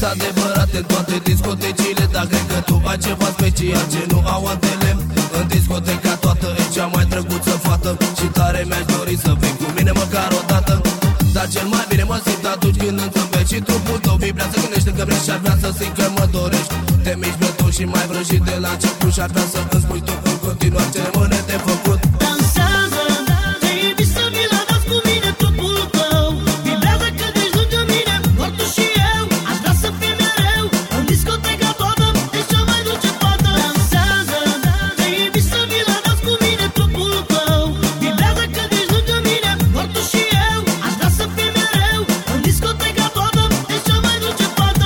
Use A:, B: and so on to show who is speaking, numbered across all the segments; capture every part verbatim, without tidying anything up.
A: adevărat în toate discotecile, dar cred că tu ai ceva special ce nu au altele. În discoteca toată e cea mai drăguță fată și tare mi-aș dori să vii cu mine măcar o dată. Dar cel mai bine mă simt atunci când îmi zâmbești și trupul tău vibrează, gândește că vrei și ar vrea să simt că mă dorești. Te miști brătos și mai vrăjit de la început și ar vrea să îmi spui tu în continuare ce rămâne de făcut.
B: Dansează, te iubi să mi la dans cu mine trupul tău. Vibrează că ești lângă mine, doar tu și eu. Aș vrea să fii mereu în discoteca toată, ești cea mai dulce fată. Dansează, te iubi să mi la dans cu mine trupul tău. Vibrează că ești lângă mine, doar tu și eu. Aș vrea să fii mereu în discoteca toată, ești cea mai dulce fată.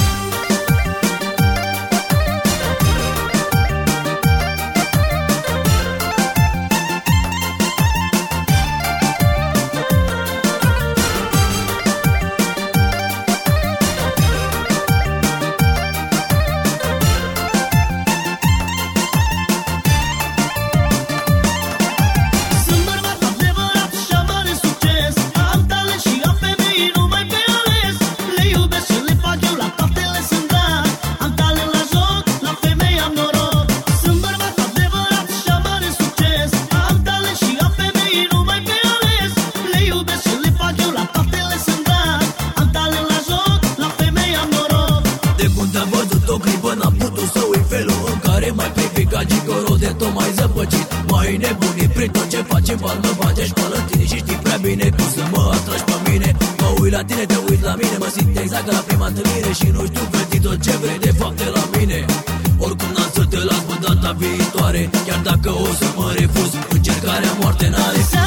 B: Sunt bărbat adevărat și am mare succes. Am talent și am femei numai pe ales. Le iubesc și le fac eu, la toate le sunt dat. Am talent la joc, la femei am noroc. Sunt bărbat adevărat și am mare succes. Am talent și am femei numai pe ales. Le iubesc și le fac eu, la toate le sunt dat. Am talent la joc, la femei am noroc.
A: De când am văzut o clipă n-am putut să uit felul în care m-ai privit ca gigolo de tot mai zăpăcit. M-ai nebunit prin tot ce faci în bal, mă bate și pe tine și știi prea bine cum să mă atragi pe mine. Mă uit la tine, te uit la mine, mă simt exact ca la prima întâlnire și nu știu feti tot ce vrei de fapt de la mine. Oricum n-am să te las pe data viitoare, chiar dacă o să mă refuz, încercarea moarte n-are.